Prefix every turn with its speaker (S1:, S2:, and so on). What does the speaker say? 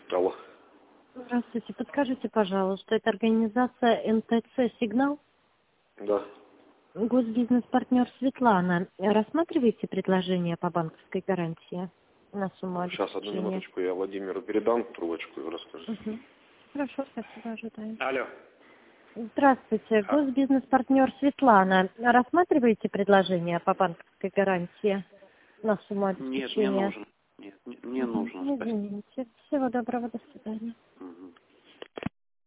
S1: Алло.
S2: Здравствуйте. Подскажите, пожалуйста, это организация НТЦ «Сигнал»?
S1: Да.
S2: Госбизнес-партнер Светлана. Рассматриваете предложение по банковской гарантии на сумму
S1: Сейчас, одну
S2: обеспечения?
S1: минуточку, я Владимиру передам трубочку и расскажу.
S2: Угу. Хорошо, спасибо, ожидаю.
S1: Алло.
S2: Здравствуйте. Госбизнес-партнер Светлана. Рассматриваете предложение по банковской гарантии на сумму
S3: Нет, не
S2: обеспечения?
S3: нужен. Нет, не нужно. Спасибо.
S2: Извините. Всего доброго, до свидания.
S3: Мгм.